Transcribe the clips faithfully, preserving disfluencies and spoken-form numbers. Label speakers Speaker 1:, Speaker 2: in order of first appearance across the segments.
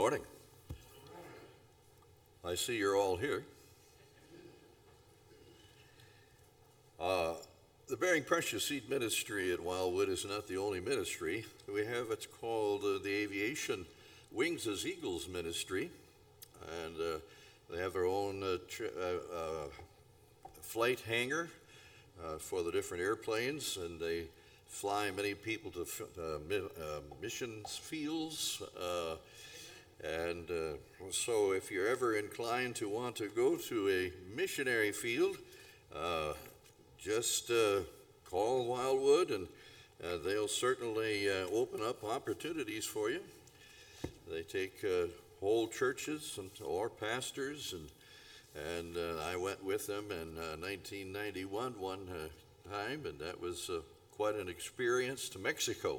Speaker 1: morning. I see you're all here. Uh, the Bearing Precious Seed Ministry at Wildwood is not the only ministry. We have what's called uh, the Aviation Wings as Eagles Ministry, and uh, they have their own uh, tri- uh, uh, flight hangar uh, for the different airplanes, and they fly many people to uh, mi- uh, missions fields. Uh, and uh, so if you're ever inclined to want to go to a missionary field, uh, just uh, call Wildwood, and uh, they'll certainly uh, open up opportunities for you. They take uh, whole churches and, or pastors, and and uh, I went with them in uh, nineteen ninety-one one uh, time, and that was uh, quite an experience to Mexico.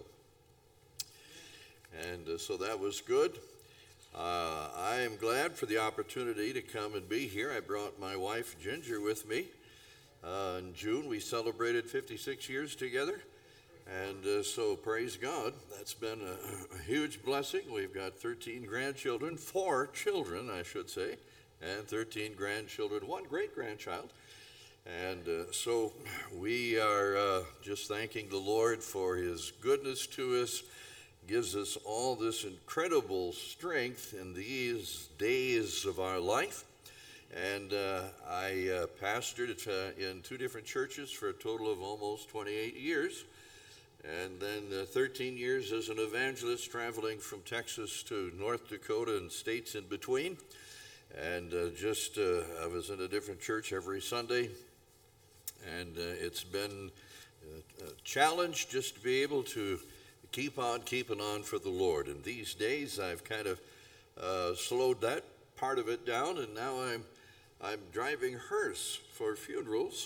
Speaker 1: And uh, so that was good. Uh, I am glad for the opportunity to come and be here. I brought my wife Ginger with me. Uh, in June, we celebrated fifty-six years together, and uh, so praise God. That's been a, a huge blessing. We've got thirteen grandchildren, four children, I should say, and thirteen grandchildren, one great-grandchild. And uh, so we are uh, just thanking the Lord for his goodness to us, gives us all this incredible strength in these days of our life. And uh, I uh, pastored uh, in two different churches for a total of almost twenty-eight years. And then uh, thirteen years as an evangelist, traveling from Texas to North Dakota and states in between. And uh, just, uh, I was in a different church every Sunday. And uh, it's been a challenge just to be able to keep on keeping on for the Lord. And these days I've kind of uh, slowed that part of it down, and now I'm I'm driving hearse for funerals,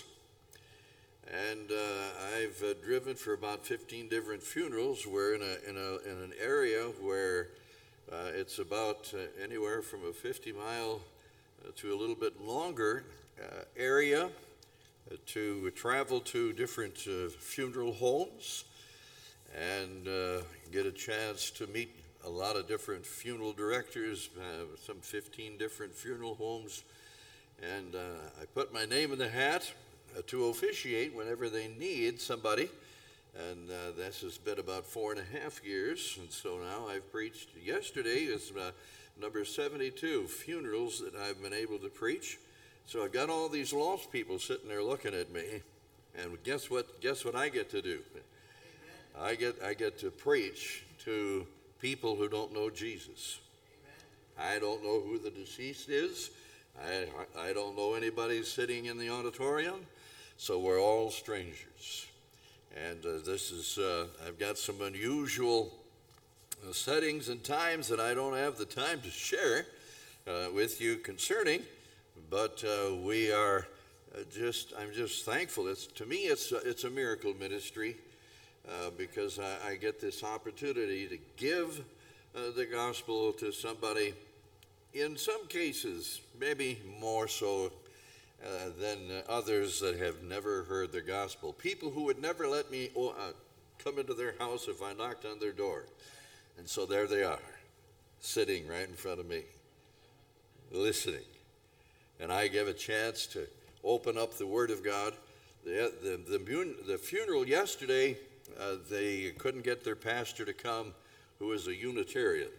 Speaker 1: and uh, I've uh, driven for about fifteen different funerals. We're in a in a in an area where uh, it's about uh, anywhere from a fifty mile uh, to a little bit longer uh, area uh, to travel to different uh, funeral homes and uh, get a chance to meet a lot of different funeral directors, uh, some fifteen different funeral homes. And uh, I put my name in the hat uh, to officiate whenever they need somebody. And uh, this has been about four and a half years. And so now I've preached. Yesterday is uh, number seventy-two funerals that I've been able to preach. So I've got all these lost people sitting there looking at me. And guess what? Guess what I get to do? I get I get to preach to people who don't know Jesus. I don't know who the deceased is. I, I don't know anybody sitting in the auditorium, so we're all strangers. And uh, this is, uh, I've got some unusual uh, settings and times that I don't have the time to share uh, with you concerning, but uh, we are uh, just, I'm just thankful. It's, to me, it's, uh, it's a miracle ministry uh, because I, I get this opportunity to give uh, the gospel to somebody. In some cases, maybe more so uh, than uh, others that have never heard the gospel. People who would never let me uh, come into their house if I knocked on their door. And so there they are, sitting right in front of me, listening. And I give a chance to open up the Word of God. The, the, the, the funeral yesterday, uh, they couldn't get their pastor to come, who is a Unitarian.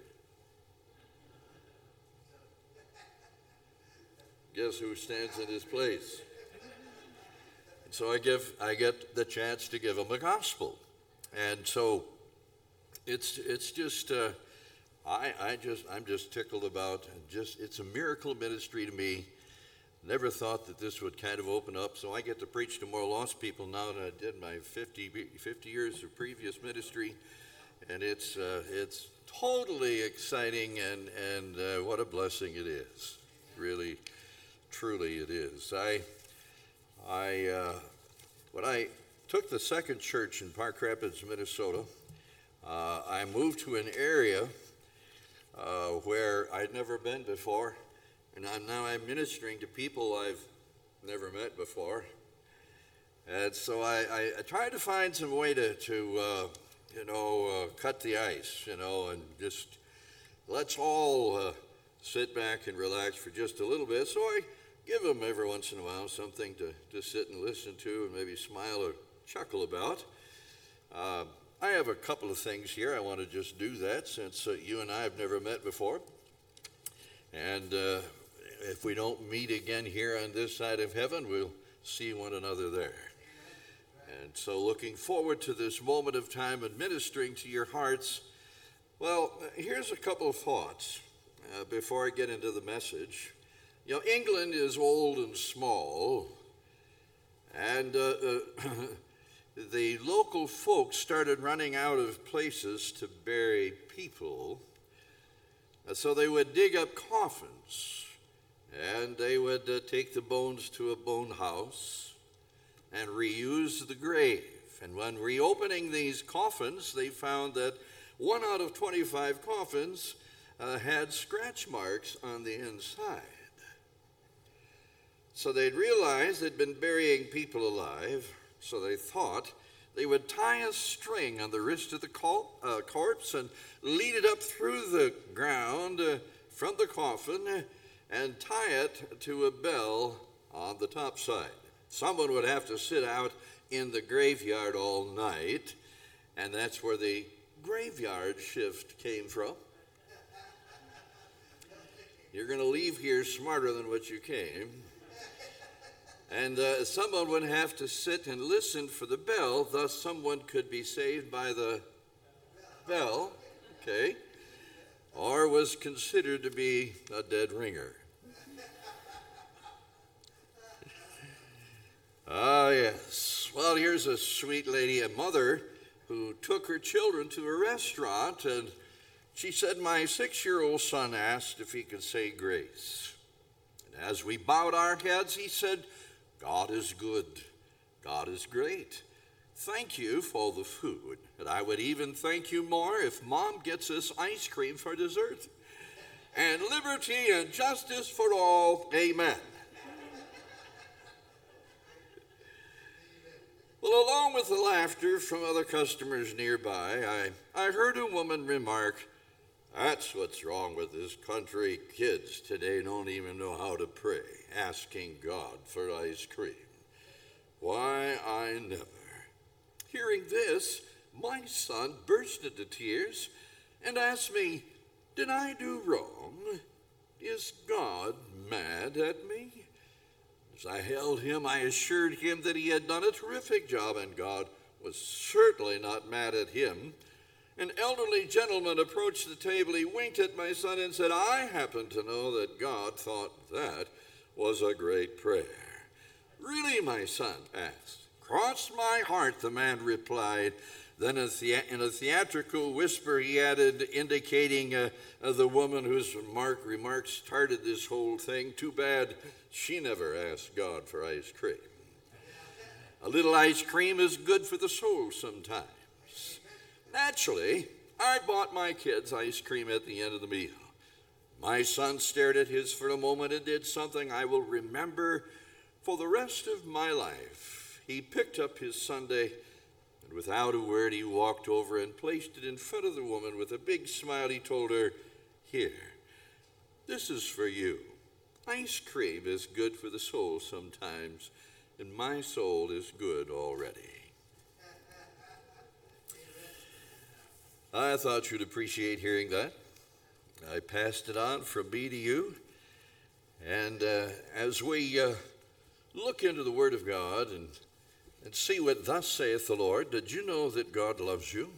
Speaker 1: Guess who stands in his place? And so I give, I get the chance to give him the gospel, and so it's it's just, uh, I I just I'm just tickled about just it's a miracle ministry to me. Never thought that this would kind of open up, so I get to preach to more lost people now than I did my fifty, fifty years of previous ministry, and it's uh, it's totally exciting, and and uh, what a blessing it is, really. Truly it is. I, I, uh, when I took the second church in Park Rapids, Minnesota, uh, I moved to an area uh, where I'd never been before, and I'm, now I'm ministering to people I've never met before. And so I, I, I tried to find some way to, to uh, you know, uh, cut the ice, you know, and just let's all uh, sit back and relax for just a little bit. So I give them every once in a while something to, to sit and listen to and maybe smile or chuckle about. Uh, I have a couple of things here. I want to just do that since uh, you and I have never met before. And uh, if we don't meet again here on this side of heaven, we'll see one another there. And so looking forward to this moment of time administering to your hearts. Well, here's a couple of thoughts uh, before I get into the message. You know, England is old and small, and uh, uh, the local folks started running out of places to bury people, uh, so they would dig up coffins, and they would uh, take the bones to a bone house and reuse the grave. And when reopening these coffins, they found that one out of twenty-five coffins uh, had scratch marks on the inside. So they'd realized they'd been burying people alive, so they thought they would tie a string on the wrist of the col- uh, corpse and lead it up through the ground uh, from the coffin uh, and tie it to a bell on the top side. Someone would have to sit out in the graveyard all night, and that's where the graveyard shift came from. You're going to leave here smarter than what you came. And uh, someone would have to sit and listen for the bell, thus someone could be saved by the bell, okay, or was considered to be a dead ringer. Ah, yes. Well, here's a sweet lady, a mother, who took her children to a restaurant, and she said, my six-year-old son asked if he could say grace. And as we bowed our heads, he said, God is good. God is great. Thank you for the food. And I would even thank you more if Mom gets us ice cream for dessert. And liberty and justice for all. Amen. Well, along with the laughter from other customers nearby, I, I heard a woman remark, that's what's wrong with this country. Kids today don't even know how to pray, asking God for ice cream. Why, I never. Hearing this, my son burst into tears and asked me, did I do wrong? Is God mad at me? As I held him, I assured him that he had done a terrific job, and God was certainly not mad at him. An elderly gentleman approached the table. He winked at my son and said, I happen to know that God thought that was a great prayer. Really, my son asked. Cross my heart, the man replied. Then in a theatrical whisper, he added, indicating uh, uh, the woman whose remark, remark started this whole thing, too bad she never asked God for ice cream. A little ice cream is good for the soul sometimes. Naturally, I bought my kids ice cream at the end of the meal. My son stared at his for a moment and did something I will remember for the rest of my life. He picked up his sundae, and without a word, he walked over and placed it in front of the woman. With a big smile, he told her, here, this is for you. Ice cream is good for the soul sometimes, and my soul is good already. I thought you'd appreciate hearing that. I passed it on from me to you. And uh, as we uh, look into the Word of God and, and see what thus saith the Lord, did you know that God loves you?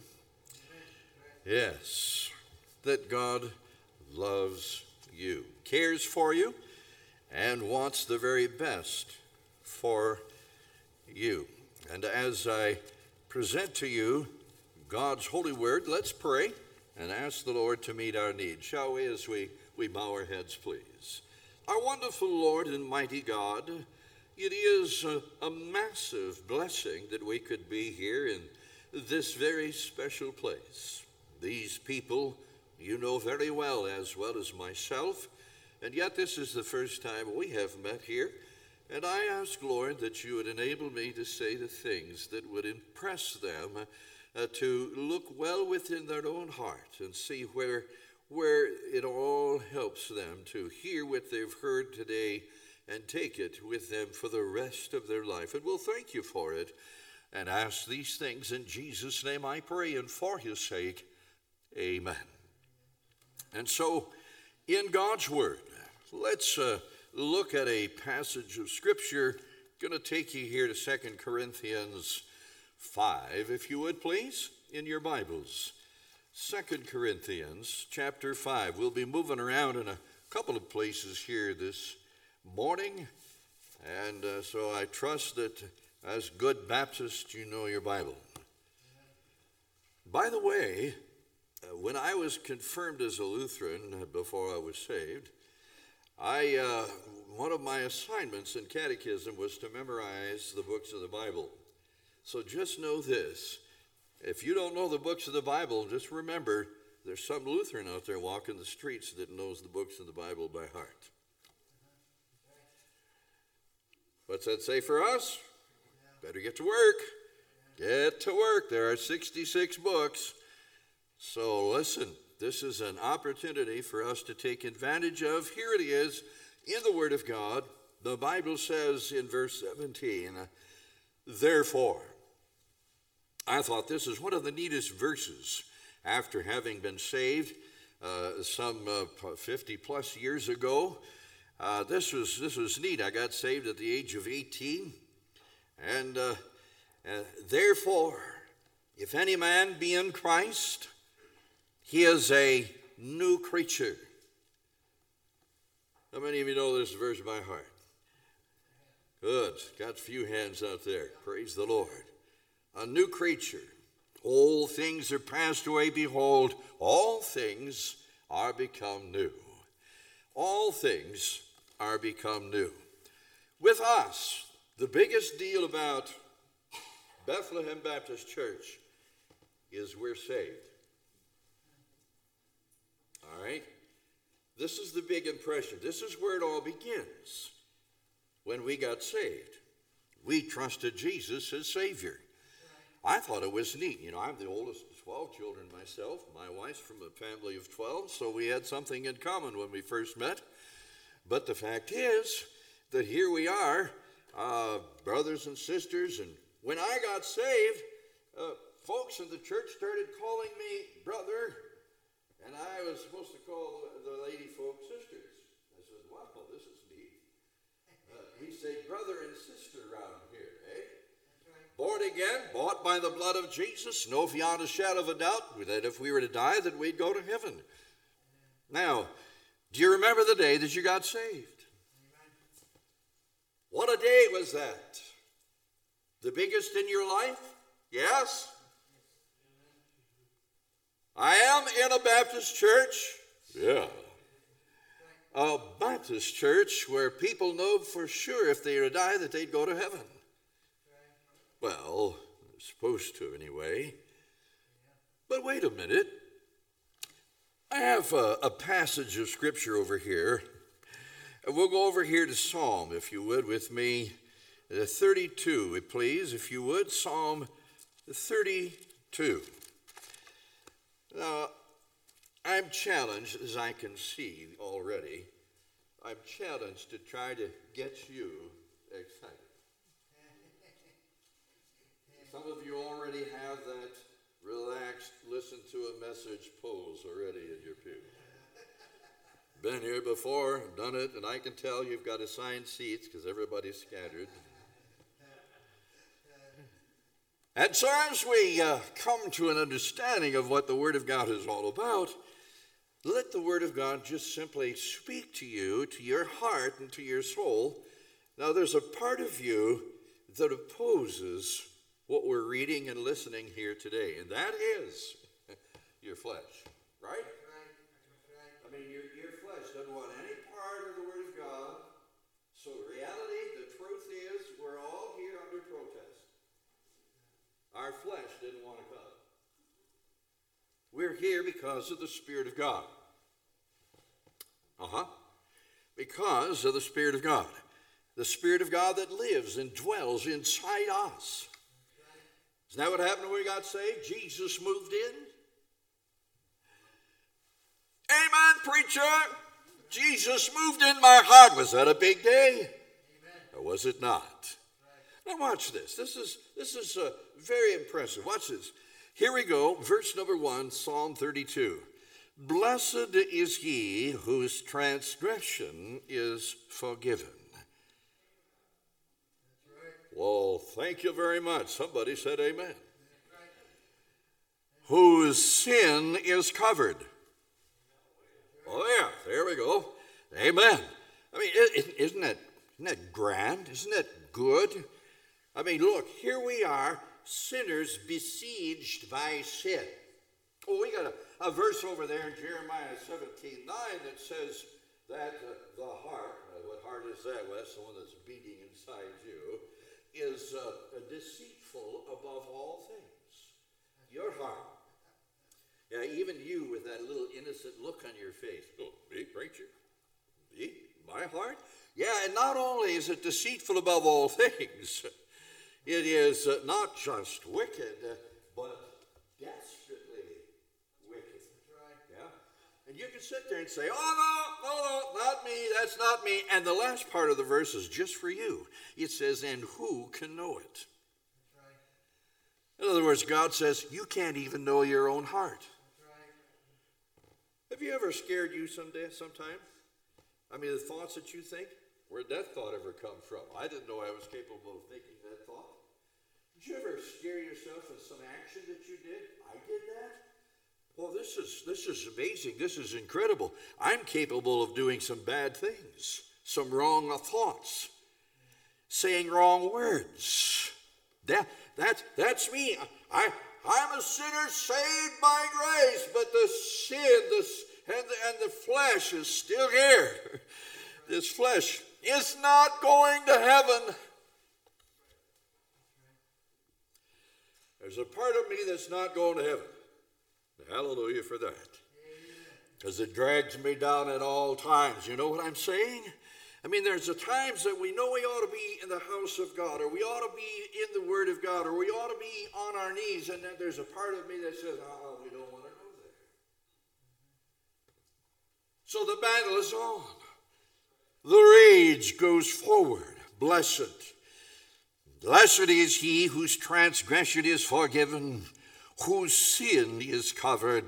Speaker 1: Yes, that God loves you, cares for you, and wants the very best for you. And as I present to you God's holy word, let's pray and ask the Lord to meet our needs, shall we, as we, we bow our heads, please. Our wonderful Lord and mighty God, it is a, a massive blessing that we could be here in this very special place. These people you know very well, as well as myself, and yet this is the first time we have met here. And I ask, Lord, that you would enable me to say the things that would impress them uh, to look well within their own heart and see where where it all helps them to hear what they've heard today and take it with them for the rest of their life. And we'll thank you for it and ask these things in Jesus' name I pray, and for his sake, amen. And so, in God's Word, let's uh, look at a passage of Scripture. Going to take you here to Second Corinthians five, if you would please, in your Bibles. Second Corinthians chapter five. We'll be moving around in a couple of places here this morning, and uh, so I trust that as good Baptists you know your Bible. By the way, uh, when I was confirmed as a Lutheran uh, before I was saved, I uh, one of my assignments in catechism was to memorize the books of the Bible. So just know this. If you don't know the books of the Bible, just remember there's some Lutheran out there walking the streets that knows the books of the Bible by heart. What's that say for us? Better get to work. Get to work. There are sixty-six books. So listen, this is an opportunity for us to take advantage of. Here it is in the Word of God. The Bible says in verse seventeen, therefore, I thought this is one of the neatest verses after having been saved uh, some uh, fifty plus years ago. Uh, this was this was neat. I got saved at the age of eighteen. And uh, uh, therefore, if any man be in Christ, he is a new creature. How many of you know this verse by heart? Good. Got a few hands out there. Praise the Lord. A new creature. Old things are passed away. Behold, all things are become new. All things are become new. With us, the biggest deal about Bethlehem Baptist Church is we're saved. All right? This is the big impression. This is where it all begins. When we got saved, we trusted Jesus as Savior. I thought it was neat. You know, I'm the oldest of twelve children myself. My wife's from a family of twelve, so we had something in common when we first met. But the fact is that here we are, uh, brothers and sisters, and when I got saved, uh, folks in the church started calling me brother, and I was supposed to call the, the lady folk sisters. I said, wow, this is neat. Uh, we say brother and sister around here, eh? Born again, bought by the blood of Jesus, know beyond a shadow of a doubt that if we were to die, that we'd go to heaven. Now, do you remember the day that you got saved? What a day was that? The biggest in your life? Yes? I am in a Baptist church. Yeah. A Baptist church where people know for sure if they were to die that they'd go to heaven. Well, they're supposed to anyway. But wait a minute. I have a, a passage of Scripture over here. We'll go over here to Psalm, if you would, with me. thirty-two, please, if you would. Psalm thirty-two. Now, I'm challenged, as I can see already, I'm challenged to try to get you excited. Some of you already have that relaxed, listen to a message pose already in your pew. Been here before, done it, and I can tell you've got assigned seats because everybody's scattered. And so as we uh, come to an understanding of what the Word of God is all about, let the Word of God just simply speak to you, to your heart, and to your soul. Now, there's a part of you that opposes what we're reading and listening here today, and that is your flesh, right? I mean, your, your flesh doesn't want any part of the Word of God. So reality, the truth is, we're all here under protest. Our flesh didn't want to come. We're here because of the Spirit of God. Uh-huh. Because of the Spirit of God. The Spirit of God that lives and dwells inside us. Isn't that what happened when we got saved? Jesus moved in. Amen, preacher. Jesus moved in my heart. Was that a big day? Amen. Or was it not? Right. Now watch this. This is, this is uh, very impressive. Watch this. Here we go. Verse number one, Psalm thirty-two. Blessed is he whose transgression is forgiven. Right. Well, thank you very much. Somebody said amen. Right. Whose sin is covered. Oh, yeah, there we go. Amen. I mean, isn't that, isn't that grand? Isn't that good? I mean, look, here we are, sinners besieged by sin. Oh, we got a, a verse over there in Jeremiah seventeen nine that says that uh, the heart, uh, what heart is that? Well, that's the one that's beating inside you, is uh, deceitful above all things. Your heart. Yeah, even you with that little innocent look on your face. Oh, me, preacher? Me? My heart? Yeah, and not only is it deceitful above all things, it is uh, not just wicked, uh, but desperately wicked. That's right. Yeah? And you can sit there and say, oh, no, no, no, not me, that's not me. And the last part of the verse is just for you. It says, and who can know it? That's right. In other words, God says, you can't even know your own heart. Have you ever scared you someday, sometime? I mean, the thoughts that you think, where'd that thought ever come from? I didn't know I was capable of thinking that thought. Did you ever scare yourself with some action that you did? I did that? Well, this is, this is amazing. This is incredible. I'm capable of doing some bad things, some wrong thoughts, saying wrong words. That, that, that's me. I... I'm a sinner saved by grace, but the sin the, and, the, and the flesh is still here. This flesh is not going to heaven. There's a part of me that's not going to heaven. Hallelujah for that. Because it drags me down at all times. You know what I'm saying? I mean, there's the times that we know we ought to be in the house of God, or we ought to be in the Word of God, or we ought to be on our knees, and then there's a part of me that says, oh, we don't want to go there. So the battle is on. The rage goes forward. Blessed. Blessed is he whose transgression is forgiven, whose sin is covered.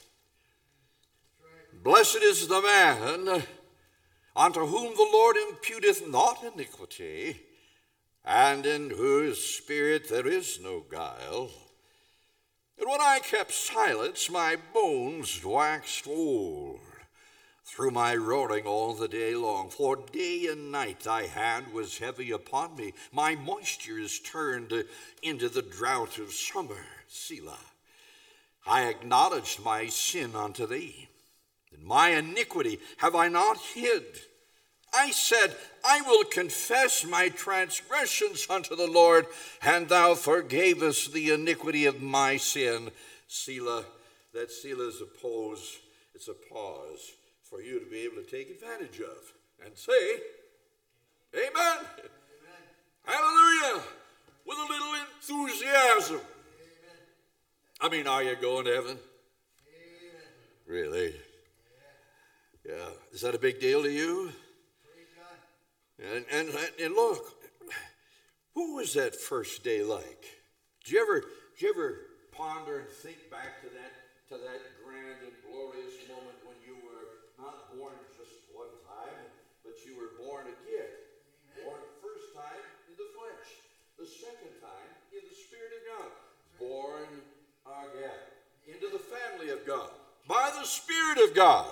Speaker 1: Blessed is the man unto whom the Lord imputeth not iniquity, and in whose spirit there is no guile. And when I kept silence, my bones waxed old through my roaring all the day long. For day and night thy hand was heavy upon me. My moisture is turned into the drought of summer. Selah. I acknowledged my sin unto thee, and my iniquity have I not hid. I said, I will confess my transgressions unto the Lord, and thou forgavest the iniquity of my sin. Selah. That Selah is a pause, it's a pause for you to be able to take advantage of and say, Amen. Amen. Hallelujah. With a little enthusiasm. Amen. I mean, are you going to heaven? Amen. Really? Yeah. Yeah. Is that a big deal to you? And, and, and look, what was that first day like? Did you ever, did you ever ponder and think back to that, to that grand and glorious moment when you were not born just one time, but you were born again? Amen. Born first time in the flesh, the second time in the Spirit of God. Born again into the family of God by the Spirit of God.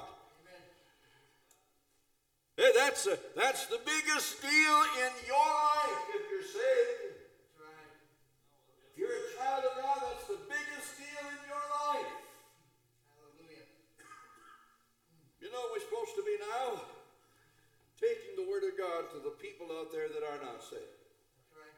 Speaker 1: Hey, that's, a, that's the biggest deal in your life if you're saved. That's right. If you're a child of God, that's the biggest deal in your life. Hallelujah. You know what we're supposed to be now? Taking the Word of God to the people out there that are not saved. That's right.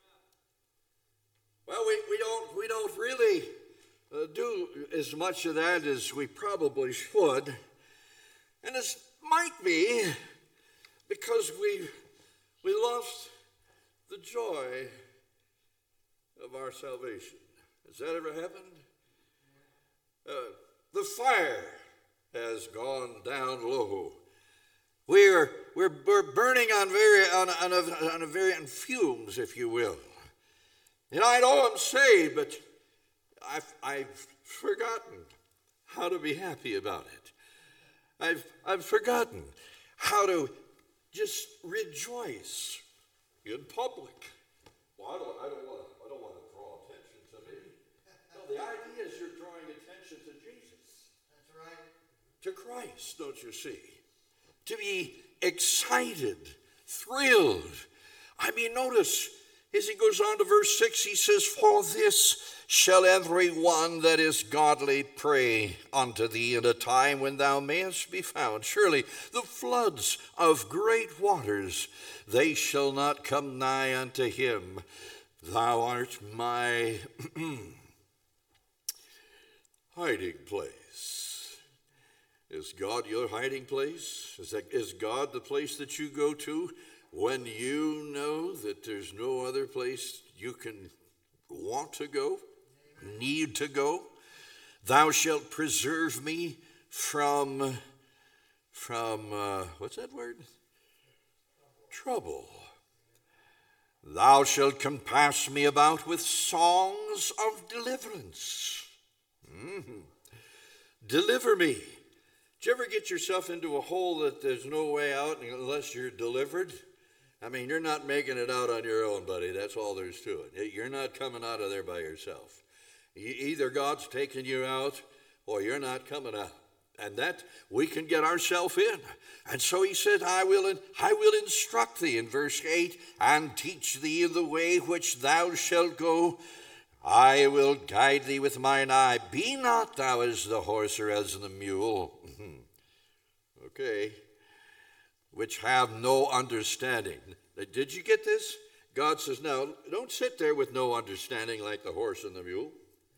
Speaker 1: Well, we, we, don't, we don't really uh, do as much of that as we probably should. And it's might be because we we lost the joy of our salvation. Has that ever happened? Uh, the fire has gone down low. We're, we're, we're burning on, very, on, on, a, on a very on fumes, if you will. And I know I'm saved, but I've, I've forgotten how to be happy about it. I've, I've forgotten how to just rejoice in public. Well, I don't, I don't want to, I don't want to draw attention to me. No, the idea is you're drawing attention to Jesus.
Speaker 2: That's right.
Speaker 1: To Christ, don't you see? To be excited, thrilled. I mean, notice as he goes on to verse six, he says, "For this shall every one that is godly pray unto thee in a time when thou mayest be found. Surely the floods of great waters, they shall not come nigh unto him. Thou art my hiding place." Is God your hiding place? Is, that, is God the place that you go to when you know that there's no other place you can want to go, need to go? Thou shalt preserve me from, from uh, what's that word? Trouble. Thou shalt compass me about with songs of deliverance. Mm-hmm. Deliver me. Did you ever get yourself into a hole that there's no way out unless you're delivered? I mean, you're not making it out on your own, buddy. That's all there's to it. You're not coming out of there by yourself. Either God's taking you out or you're not coming out. And that we can get ourselves in. And so he said, I will, I will instruct thee in verse eight, and teach thee in the way which thou shalt go. I will guide thee with mine eye. Be not thou as the horse or as the mule. Okay. Which have no understanding. Did you get this? God says, no, don't sit there with no understanding like the horse and the mule.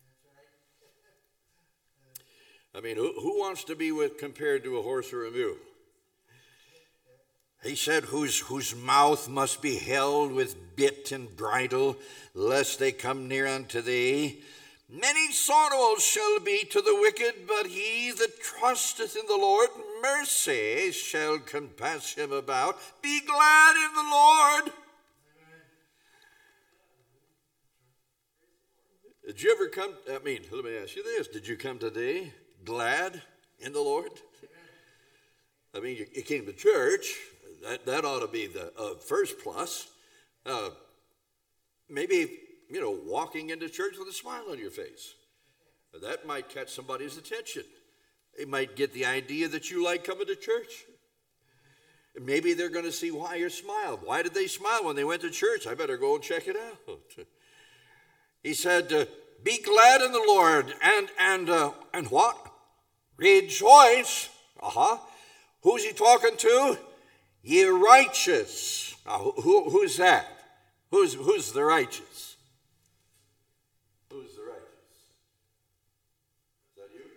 Speaker 1: I mean, who, who wants to be with compared to a horse or a mule? He said, whose, whose mouth must be held with bit and bridle, lest they come near unto thee. Many sorrows shall be to the wicked, but he that trusteth in the Lord, mercy shall compass him about. Be glad in the Lord. Did you ever come, I mean, let me ask you this. Did you come today glad in the Lord? I mean, you, you came to church. That, that ought to be the uh, first plus. Uh, maybe, you know, walking into church with a smile on your face. That might catch somebody's attention. They might get the idea that you like coming to church. Maybe they're going to see why you smiled. Why did they smile when they went to church? I better go and check it out. He said, uh, be glad in the Lord, and and uh, and what? Rejoice. Uh-huh. Who's he talking to? Ye righteous. Now, who, who's that? Who's, who's the righteous? Who's the righteous? Is that you?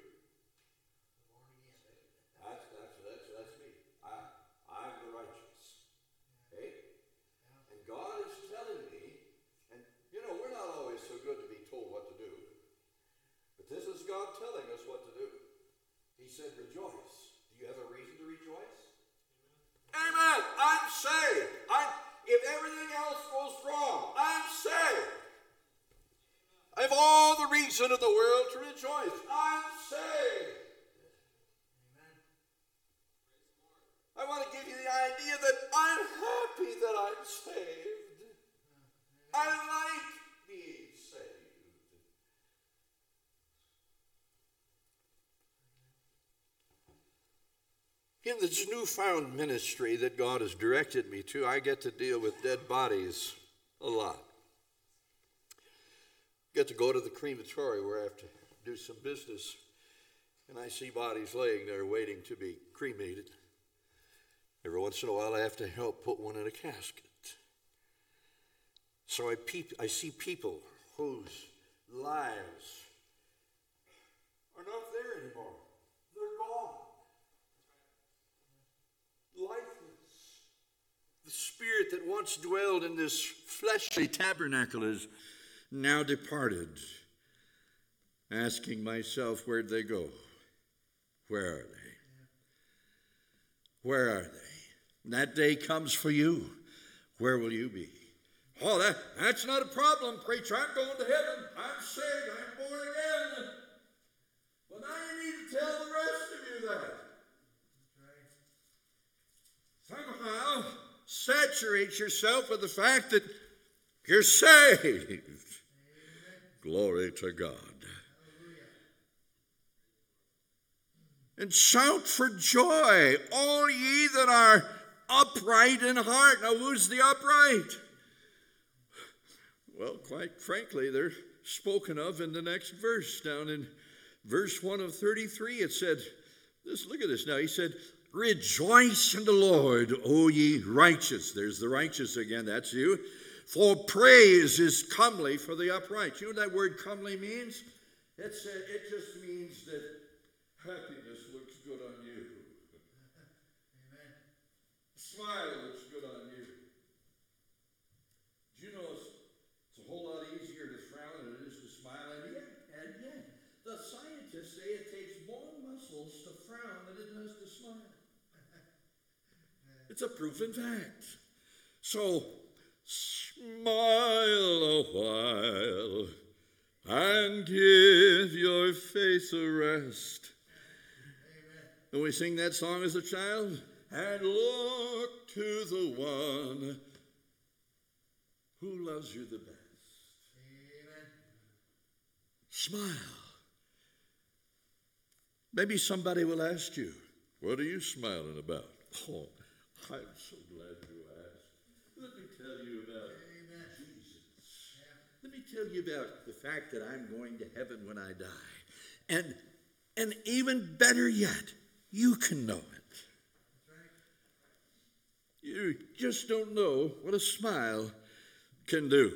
Speaker 1: That's, that's, that's, that's me. I, I'm the righteous. Okay? And God is telling me, and you know, we're not always so good to be told what to do, but this is God telling us what to do. He said, rejoice. Do you have a reason to rejoice? Amen. I'm saved. I'm, if everything else goes wrong, I'm saved. I have all the reason in the world to rejoice. I'm saved. Amen. I want to give you the idea that I'm happy that I'm saved. I like being saved. In this newfound ministry that God has directed me to, I get to deal with dead bodies a lot. Get to go to the crematory where I have to do some business, and I see bodies laying there waiting to be cremated. Every once in a while I have to help put one in a casket. So I, peep, I see people whose lives are not there anymore. They're gone. Lifeless. The spirit that once dwelled in this fleshly tabernacle is now departed. Asking myself, where'd they go? Where are they?
Speaker 2: Where are they? When that day comes for you, where will you be? Oh, that, that's not a problem, preacher. I'm going to heaven. I'm saved. I'm born again. Well, now you need to tell the rest of you that. Somehow, saturate yourself with the fact that you're saved. Amen. Glory to God. Hallelujah. And shout for joy, all ye that are upright in heart. Now, who's the upright? Well, quite frankly, they're spoken of in the next verse. Down in verse one of thirty-three, it said, this, look at this now. He said, rejoice in the Lord, O ye righteous. There's the righteous again, that's you. For praise is comely for the upright. You know what that word comely means? It's, uh, it just means that happiness looks good on you. Amen. Smile looks good on you. Do you know it's, it's a whole lot easier to frown than it is to smile? And yet, and yet, the scientists say it takes more muscles to frown than it does to smile. It's a proven fact. So, smile a while and give your face a rest. Amen. And we sing that song as a child. And look to the one who loves you the best. Amen. Smile. Maybe somebody will ask you, what are you smiling about? Oh, I'm so glad you asked. Let me tell you about Amen. Jesus. Yeah. Let me tell you about the fact that I'm going to heaven when I die. And, and even better yet, you can know it. That's right. You just don't know what a smile can do.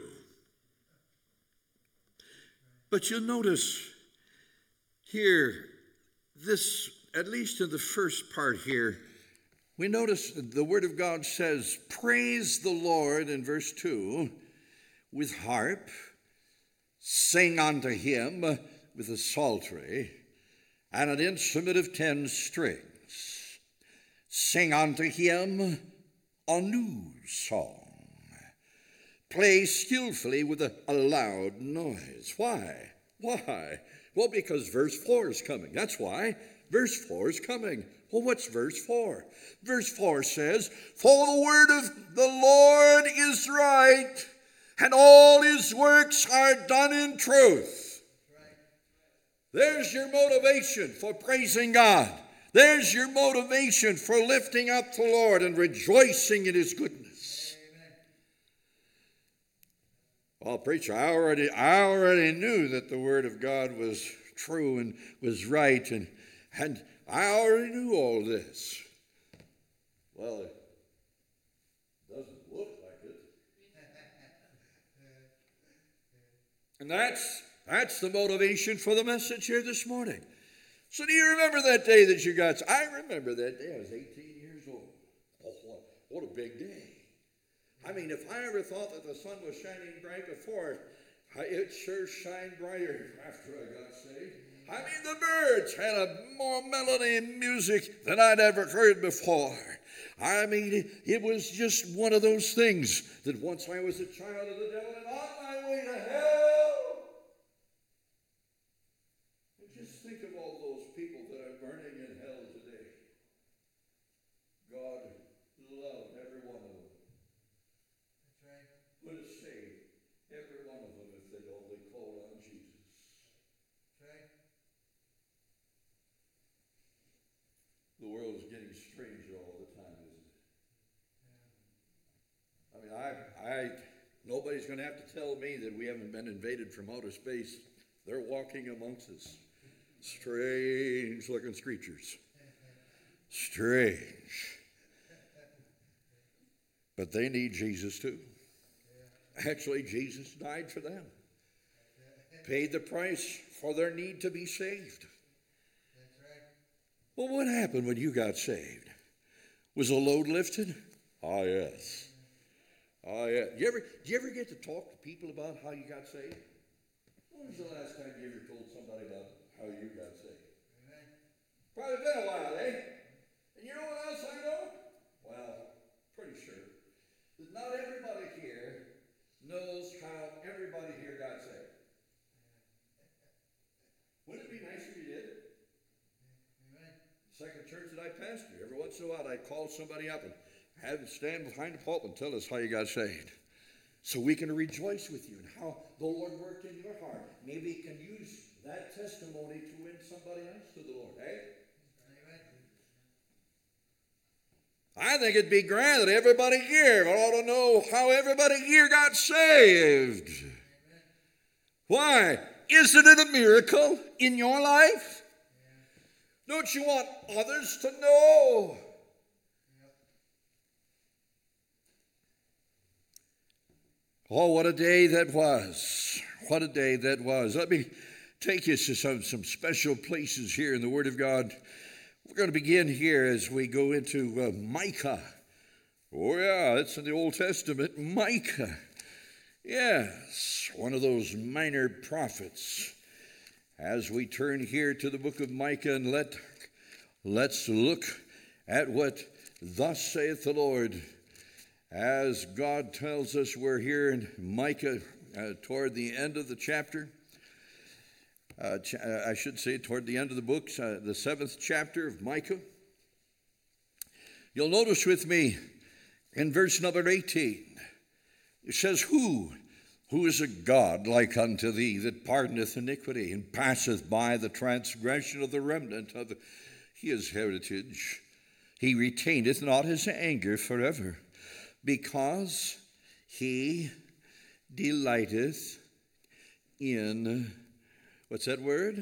Speaker 2: But you'll notice here, this, at least in the first part here, we notice the Word of God says, praise the Lord in verse two with harp, sing unto him with a psaltery, and an instrument of ten strings. Sing unto him a new song. Play skillfully with a, a loud noise. Why? Why? Well, because verse four is coming. That's why. Verse four is coming. Well, what's verse four? Verse four says, for the word of the Lord is right, and all his works are done in truth. Right. There's your motivation for praising God. There's your motivation for lifting up the Lord and rejoicing in his goodness. Amen. Well, preacher, I already, I already knew that the word of God was true and was right, and, and I already knew all this. Well, it doesn't look like it. And that's, that's the motivation for the message here this morning. So do you remember that day that you got? I remember that day. I was eighteen years old. Oh, what, what a big day. I mean, if I ever thought that the sun was shining bright before, it sure shined brighter after I got saved. I mean, the birds had a more melody and music than I'd ever heard before. I mean, it, it was just one of those things that once I was a child of the devil and on my way to hell. And just think of all those people that are burning in hell today. God loved every one of them. That's right. Would have saved every one of them if they'd only called on Jesus. That's right. The world is getting stranger all the time, isn't it? Yeah. I mean, I, I, nobody's going to have to tell me that we haven't been invaded from outer space. They're walking amongst us. Strange-looking creatures. Strange. But they need Jesus too. Actually, Jesus died for them. Paid the price for their need to be saved. Well, what happened when you got saved? Was a load lifted? Ah, yes. Ah, yeah. You ever, do you ever get to talk to people about how you got saved? When was the last time you ever told somebody about how you got saved? Probably been a while, eh? And you know what else I know? once in a while I'd call somebody up and have them stand behind the pulpit and tell us how you got saved. So we can rejoice with you and how the Lord worked in your heart. Maybe you can use that testimony to win somebody else to the Lord, eh? I think it'd be grand that everybody here ought to know how everybody here got saved. Amen. Why? Isn't it a miracle in your life? Yeah. Don't you want others to know? Yep. Oh, what a day that was. What a day that was. Let me take you to some, some special places here in the Word of God. We're going to begin here as we go into uh, Micah. Oh, yeah, it's in the Old Testament. Micah. Yes, one of those minor prophets. As we turn here to the book of Micah, and let, let's look at what thus saith the Lord. As God tells us, we're here in Micah uh, toward the end of the chapter. Uh, ch- uh, I should say toward the end of the book, uh, the seventh chapter of Micah. You'll notice with me in verse number eighteen, it says, Who? Who is a God like unto thee, that pardoneth iniquity, and passeth by the transgression of the remnant of his heritage? He retaineth not his anger forever, because he delighteth in... What's that word?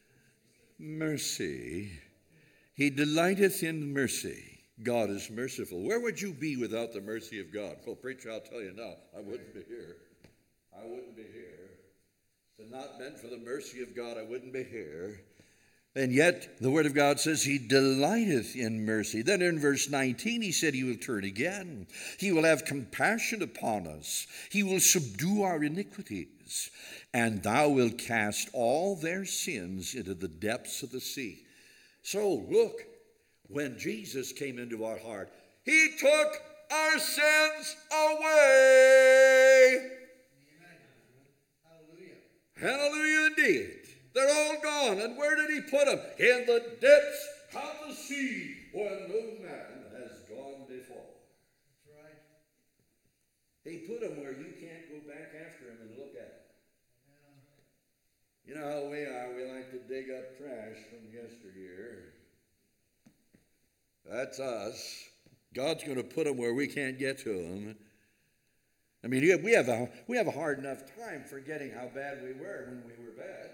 Speaker 2: Mercy. He delighteth in mercy. God is merciful. Where would you be without the mercy of God? Well, preacher, I'll tell you now, I wouldn't be here. I wouldn't be here. If it not meant for the mercy of God, I wouldn't be here. And yet, the Word of God says he delighteth in mercy. Then in verse nineteen, he said he will turn again. He will have compassion upon us. He will subdue our iniquities. And thou wilt cast all their sins into the depths of the sea. So look, when Jesus came into our heart, he took our sins away. Amen. Hallelujah. Hallelujah indeed. They're all gone. And where did he put them? In the depths of the sea, where no man has gone before. That's right. He put them where you can't go back after him and look at it. You know how we are, we like to dig up trash from yesteryear. That's us. God's going to put them where we can't get to them. I mean, we have a, we have a hard enough time forgetting how bad we were when we were bad.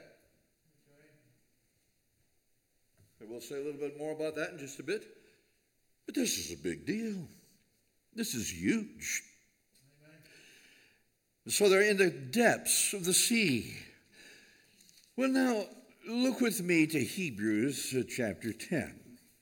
Speaker 2: And we'll say a little bit more about that in just a bit. But this is a big deal. This is huge. Amen. So they're in the depths of the sea. Well, now, look with me to Hebrews uh, chapter ten.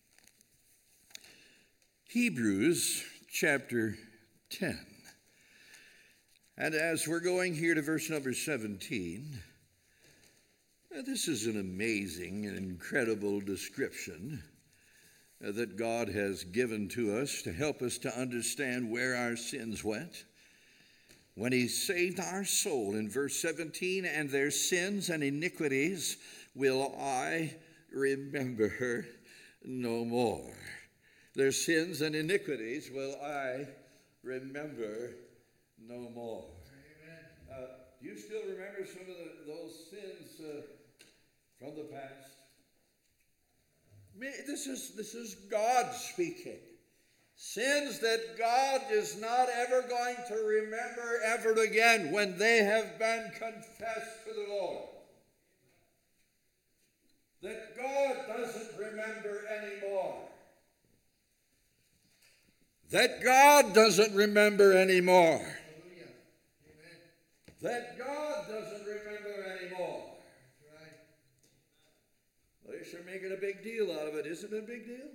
Speaker 2: Hebrews chapter ten. And as we're going here to verse number seventeen, uh, this is an amazing and incredible description uh, that God has given to us to help us to understand where our sins went. When he saved our soul in verse seventeen, and their sins and iniquities will I remember no more. Their sins and iniquities will I remember no more. Uh, do you still remember some of the, those sins uh, from the past? This is, this is God speaking. Sins that God is not ever going to remember ever again when they have been confessed to the Lord. That God doesn't remember anymore. That God doesn't remember anymore. Hallelujah. Amen. That God doesn't remember anymore. That's right. Well, they're sure making a big deal out of it. Isn't it a big deal?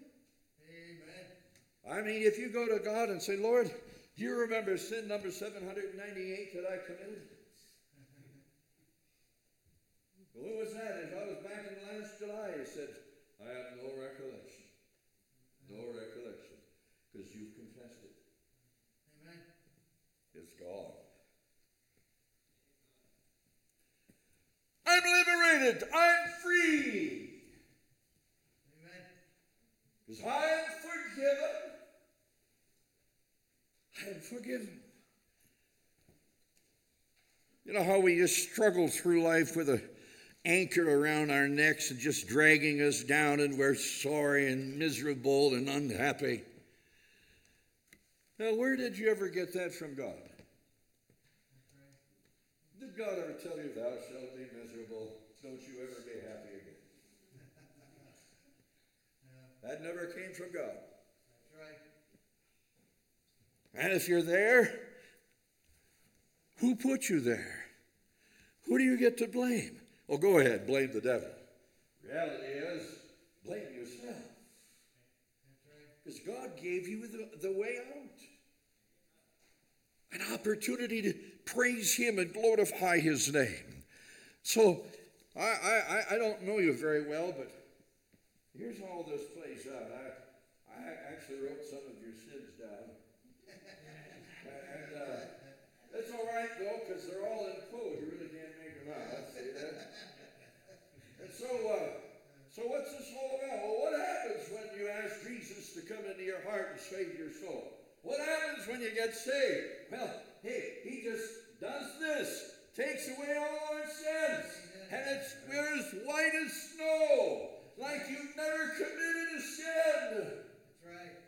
Speaker 2: I mean, if you go to God and say, Lord, do you remember sin number seven hundred ninety-eight that I committed? When was that? If I was back in last July, he said, I have no recollection. No recollection. Because you've confessed it. Amen. It's gone. I'm liberated. I'm free. Amen. Because I am forgiven. I am forgiven. You know how we just struggle through life with an anchor around our necks and just dragging us down, and we're sorry and miserable and unhappy. Now, where did you ever get that from God? Did God ever tell you, thou shalt be miserable, don't you ever be happy again? That never came from God.
Speaker 3: That's right.
Speaker 2: And if you're there, who put you there? Who do you get to blame? Well, go ahead, blame the devil. Reality is, blame yourself. Because God gave you the, the way out. An opportunity to praise him and glorify his name. So, I, I, I don't know you very well, but here's how this plays out. I, I actually wrote some of your sins down. and uh, it's all right, though, because they're all in code. You really can't make them out. See that? And so, uh, so what's this all about? Well, what happens when you ask Jesus to come into your heart and save your soul? What happens when you get saved? Well, hey, he just does this, takes away all our sins, and it's we're as white as snow, like you've never committed a sin.
Speaker 3: That's right.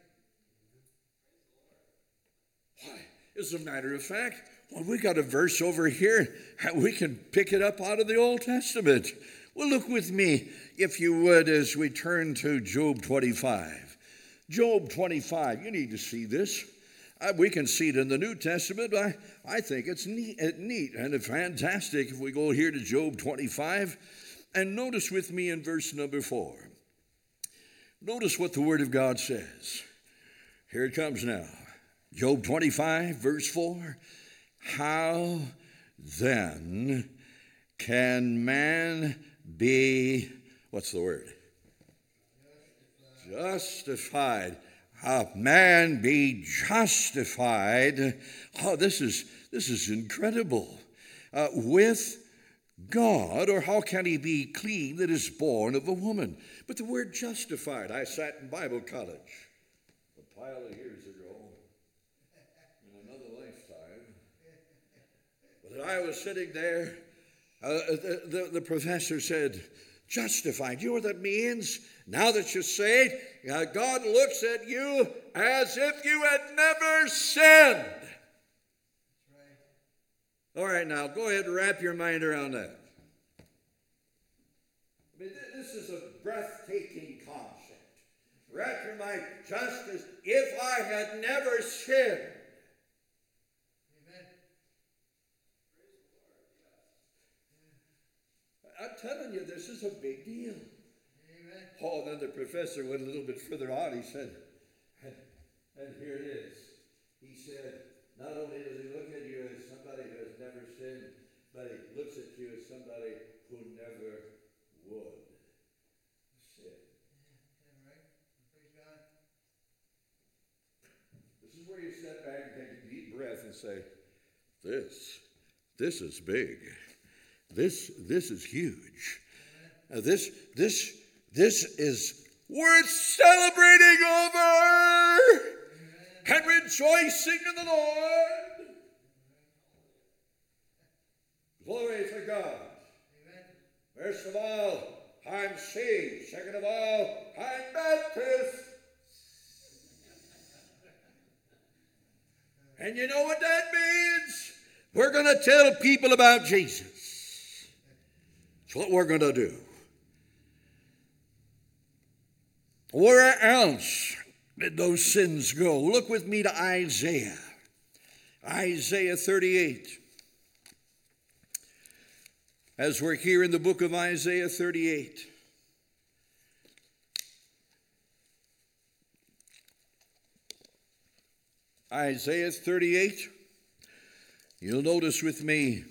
Speaker 2: Why, as a matter of fact, well, we got a verse over here, and we can pick it up out of the Old Testament. Well, look with me, if you would, as we turn to Job twenty-five. Job twenty-five, you need to see this. Uh, we can see it in the New Testament. I, I think it's neat, uh, neat and fantastic if we go here to Job twenty-five. And notice with me in verse number four. Notice what the Word of God says. Here it comes now. Job twenty-five, verse four. How then can man be, what's the word? Justified. How man be justified. Oh, this is this is incredible. Uh, with God, or how can he be clean that is born of a woman? But the word justified, I sat in Bible college a pile of years ago in another lifetime. But I was sitting there, uh, the, the, the professor said, justified. You know what that means? Now that you're saved, uh, God looks at you as if you had never sinned. All right, now, go ahead and wrap your mind around that. I mean, this is a breathtaking concept. Wrap your mind, just as if I had never sinned.
Speaker 3: Amen.
Speaker 2: I'm telling you, this is a big deal.
Speaker 3: Amen.
Speaker 2: Oh, then the professor went a little bit further on. He said, and, and here it is. He said, not only does he look at you as somebody who has never sinned, but he looks at you as somebody who never would sin.
Speaker 3: Yeah, right. Praise God.
Speaker 2: This is where you sit back and take a deep breath and say, this, this is big. This, this is huge. Now this, this, this is worth celebrating over and rejoicing in the Lord. Glory to God.
Speaker 3: Amen.
Speaker 2: First of all, I'm saved. Second of all, I'm Baptist. And you know what that means? We're going to tell people about Jesus. That's what we're going to do. Where else did those sins go? Look with me to Isaiah. Isaiah thirty-eight. As we're here in the book of Isaiah thirty-eight. Isaiah thirty-eight. You'll notice with me,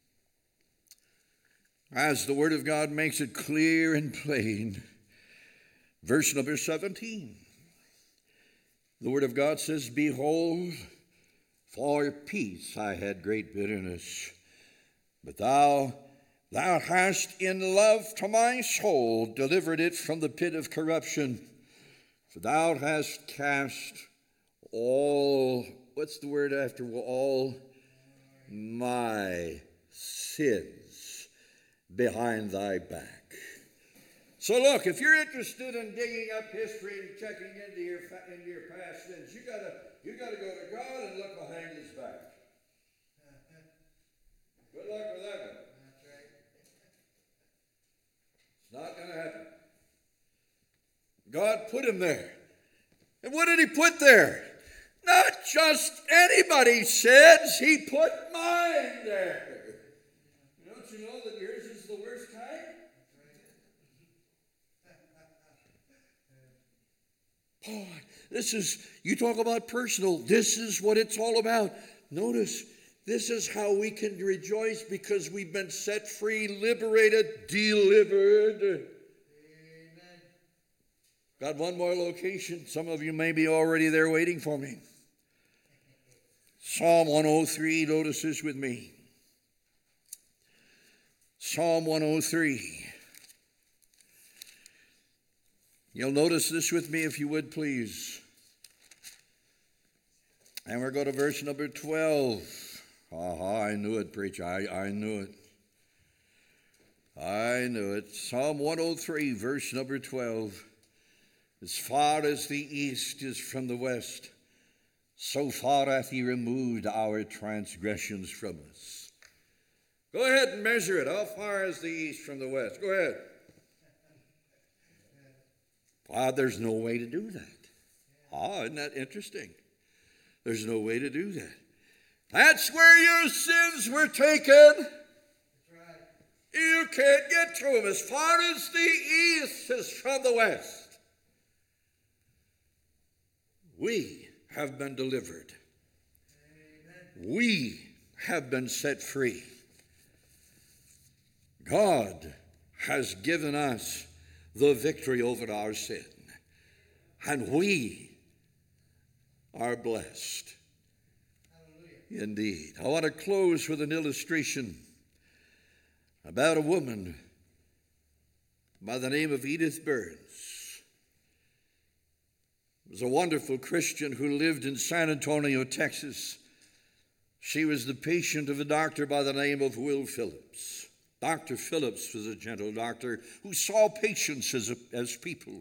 Speaker 2: as the Word of God makes it clear and plain, verse number seventeen. The Word of God says, behold, for peace I had great bitterness, but thou, thou hast in love to my soul delivered it from the pit of corruption, for thou hast cast all, what's the word after all? My sins behind thy back. So look, if you're interested in digging up history and checking into your into your past sins, you gotta you gotta go to God and look behind his back. Good luck with that one.
Speaker 3: That's right.
Speaker 2: It's not gonna happen. God put him there. And what did he put there? Not just anybody's sins, he put mine there. Don't you know that yours is the worst kind? Boy, this is, you talk about personal, this is what it's all about. Notice, this is how we can rejoice because we've been set free, liberated, delivered.
Speaker 3: Amen.
Speaker 2: Got one more location. Some of you may be already there waiting for me. Psalm one oh three, notice this with me. Psalm one oh three. You'll notice this with me if you would, please. And we're going to verse number twelve. Aha, I knew it, preacher. I, I knew it. I knew it. Psalm one oh three, verse number twelve. As far as the east is from the west, so far hath he removed our transgressions from us. Go ahead and measure it. How far is the east from the west? Go ahead. Ah, there's no way to do that. Ah, isn't that interesting? There's no way to do that. That's where your sins were taken.
Speaker 3: That's right.
Speaker 2: You can't get to them. As far as the east is from the west, we have been delivered.
Speaker 3: Amen.
Speaker 2: We have been set free. God has given us the victory over our sin. And we are blessed.
Speaker 3: Hallelujah.
Speaker 2: Indeed. I want to close with an illustration about a woman by the name of Edith Burns. She was a wonderful Christian who lived in San Antonio, Texas. She was the patient of a doctor by the name of Will Phillips. Doctor Phillips was a gentle doctor who saw patients as, a, as people.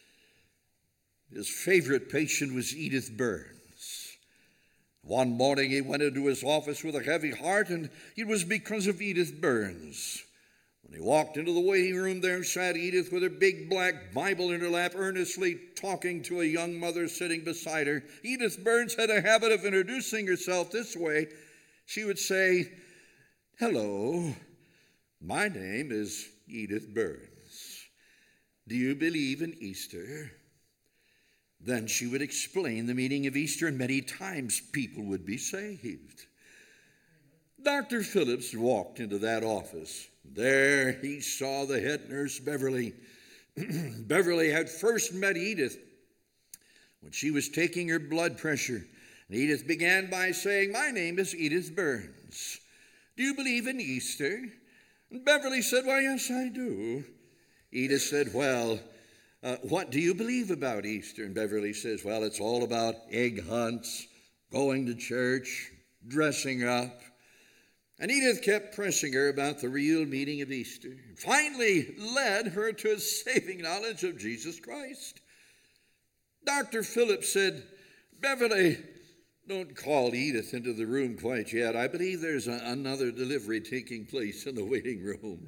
Speaker 2: His favorite patient was Edith Burns. One morning he went into his office with a heavy heart, and it was because of Edith Burns. When he walked into the waiting room, there sat Edith with her big black Bible in her lap, earnestly talking to a young mother sitting beside her. Edith Burns had a habit of introducing herself this way. She would say, "Hello, my name is Edith Burns. Do you believe in Easter?" Then she would explain the meaning of Easter, and many times people would be saved. Doctor Phillips walked into that office. There he saw the head nurse, Beverly. Beverly had first met Edith when she was taking her blood pressure. And Edith began by saying, "My name is Edith Burns. Do you believe in Easter?" And Beverly said, "Why, yes, I do." Edith said, "Well, uh, what do you believe about Easter?" And Beverly says, "Well, it's all about egg hunts, going to church, dressing up." And Edith kept pressing her about the real meaning of Easter. Finally led her to a saving knowledge of Jesus Christ. Doctor Phillips said, "Beverly, don't call Edith into the room quite yet. I believe there's a, another delivery taking place in the waiting room."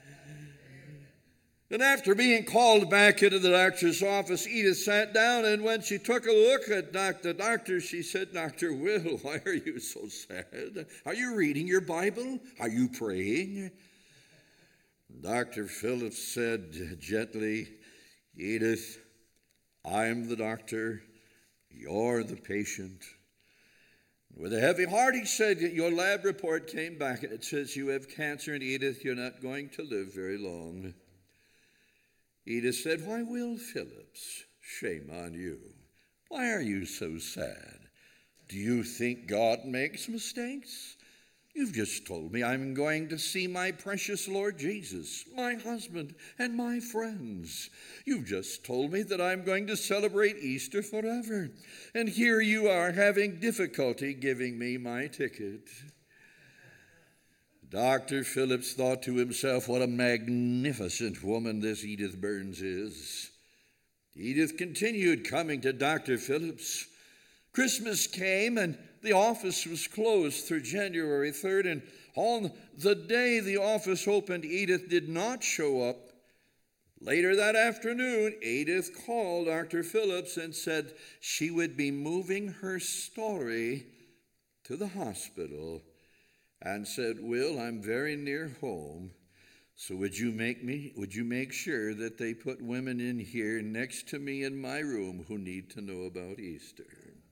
Speaker 2: And after being called back into the doctor's office, Edith sat down, and when she took a look at the doctor, she said, "Doctor Will, why are you so sad? Are you reading your Bible? Are you praying?" Doctor Phillips said gently, "Edith, I'm the doctor. You're the patient." With a heavy heart, he said, "Your lab report came back, and it says you have cancer, and Edith, you're not going to live very long." Edith said, "Why, Will Phillips, shame on you. Why are you so sad? Do you think God makes mistakes? You've just told me I'm going to see my precious Lord Jesus, my husband, and my friends. You've just told me that I'm going to celebrate Easter forever. And here you are having difficulty giving me my ticket. Doctor Phillips thought to himself, what a magnificent woman this Edith Burns is. Edith continued coming to Doctor Phillips. Christmas came and the office was closed through January third, and on the day the office opened, Edith did not show up. Later that afternoon, Edith called Doctor Phillips and said she would be moving her story to the hospital, and said, Will, I'm very near home, so would you make me, would you make sure that they put women in here next to me in my room who need to know about Easter?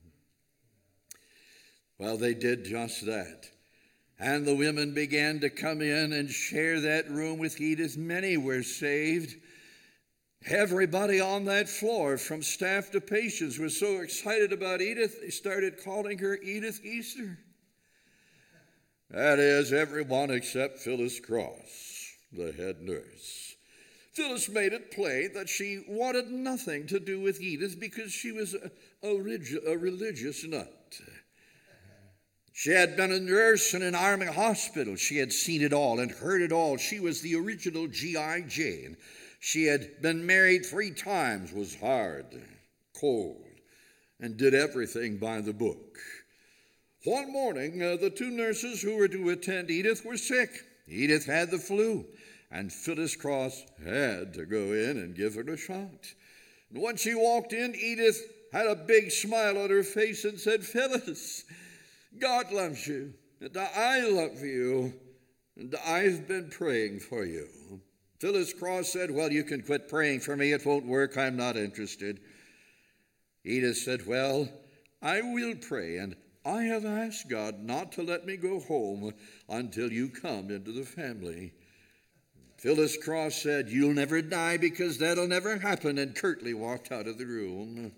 Speaker 2: Well, they did just that. And the women began to come in and share that room with Edith. Many were saved. Everybody on that floor, from staff to patients, was so excited about Edith, they started calling her Edith Easter. That is, everyone except Phyllis Cross, the head nurse. Phyllis made it plain that she wanted nothing to do with Edith because she was a, a, a religious nut. She had been a nurse in an army hospital. She had seen it all and heard it all. She was the original G I Jane. She had been married three times, was hard, cold, and did everything by the book. One morning, uh, the two nurses who were to attend Edith were sick. Edith had the flu, and Phyllis Cross had to go in and give her a shot. And when she walked in, Edith had a big smile on her face and said, Phyllis, God loves you, and I love you, and I've been praying for you. Phyllis Cross said, well, you can quit praying for me. It won't work. I'm not interested. Edith said, well, I will pray, and I have asked God not to let me go home until you come into the family. Phyllis Cross said, you'll never die because that'll never happen, and curtly walked out of the room.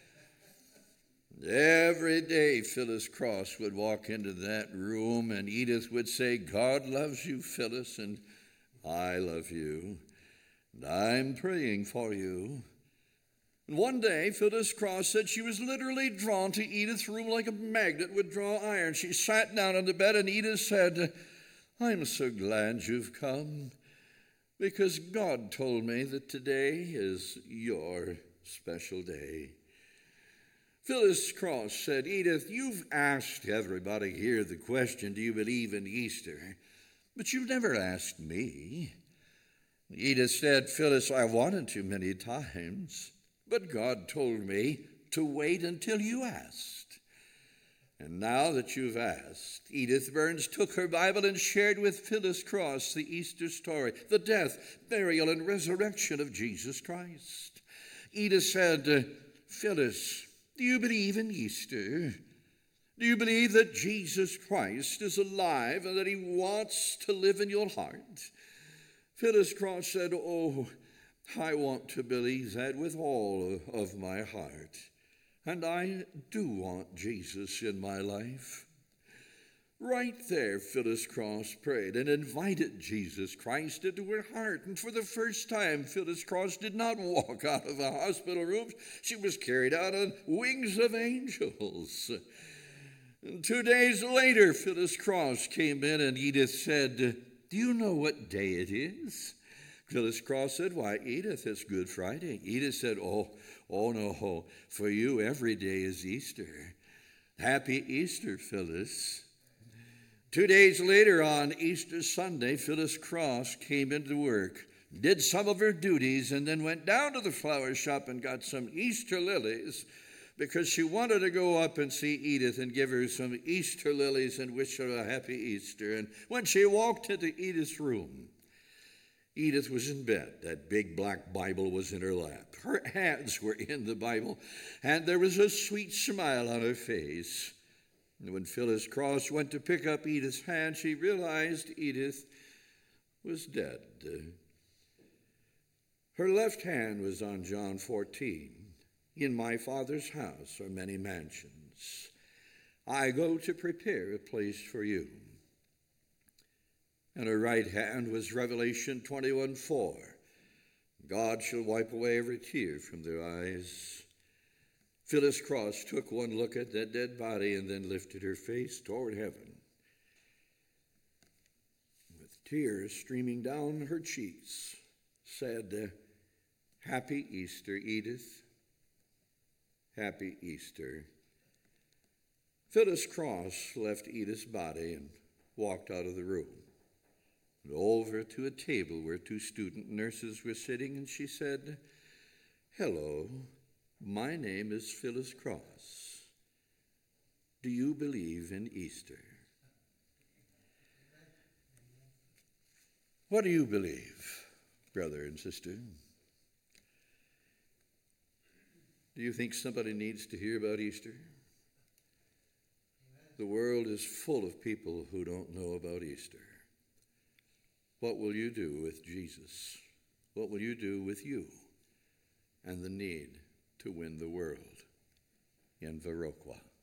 Speaker 2: Every day, Phyllis Cross would walk into that room, and Edith would say, God loves you, Phyllis, and I love you, and I'm praying for you. And one day, Phyllis Cross said she was literally drawn to Edith's room like a magnet would draw iron. She sat down on the bed, and Edith said, I'm so glad you've come, because God told me that today is your special day. Phyllis Cross said, Edith, you've asked everybody here the question, do you believe in Easter? But you've never asked me. Edith said, Phyllis, I wanted to many times, but God told me to wait until you asked. And now that you've asked, Edith Burns took her Bible and shared with Phyllis Cross the Easter story, the death, burial, and resurrection of Jesus Christ. Edith said, Phyllis, do you believe in Easter? Do you believe that Jesus Christ is alive and that he wants to live in your heart? Phyllis Cross said, oh, I want to believe that with all of my heart. And I do want Jesus in my life. Right there, Phyllis Cross prayed and invited Jesus Christ into her heart. And for the first time, Phyllis Cross did not walk out of the hospital room. She was carried out on wings of angels. And two days later, Phyllis Cross came in, and Edith said, do you know what day it is? Phyllis Cross said, why, Edith, it's Good Friday. Edith said, oh, oh no, for you every day is Easter. Happy Easter, Phyllis. Two days later, on Easter Sunday, Phyllis Cross came into work, did some of her duties, and then went down to the flower shop and got some Easter lilies because she wanted to go up and see Edith and give her some Easter lilies and wish her a happy Easter. And when she walked into Edith's room, Edith was in bed. That big black Bible was in her lap. Her hands were in the Bible, and there was a sweet smile on her face. And when Phyllis Cross went to pick up Edith's hand, she realized Edith was dead. Her left hand was on John fourteen. In my Father's house are many mansions. I go to prepare a place for you. and her right hand was Revelation twenty-one four. God shall wipe away every tear from their eyes. Phyllis Cross took one look at that dead body and then lifted her face toward heaven. With tears streaming down her cheeks, said, "Happy Easter, Edith. Happy Easter." Phyllis Cross left Edith's body and walked out of the room and over to a table where two student nurses were sitting, and she said, "Hello, my name is Phyllis Cross. Do you believe in Easter?" What do you believe, brother and sister? Do you think somebody needs to hear about Easter? The world is full of people who don't know about Easter. What will you do with Jesus? What will you do with you and the need to win the world in Viroqua?